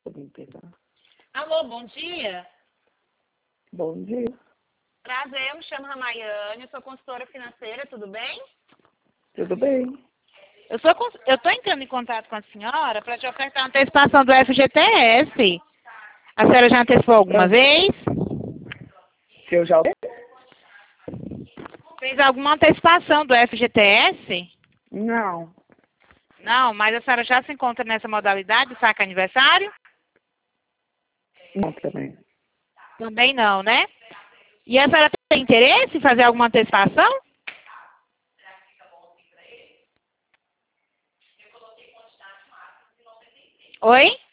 sobre empresa. Alô, bom dia. Bom dia. Prazer, eu me chamo Ramayane, eu sou consultora financeira, tudo bem? Tudo bem? Eu estou entrando em contato com a senhora para te ofertar uma antecipação do FGTS. A senhora já antecipou alguma vez? Se eu já... Fez alguma antecipação do FGTS? Não. Não, mas a senhora já se encontra nessa modalidade de saque aniversário? Não também. Também não, né? E a senhora tem interesse em fazer alguma antecipação? Oi?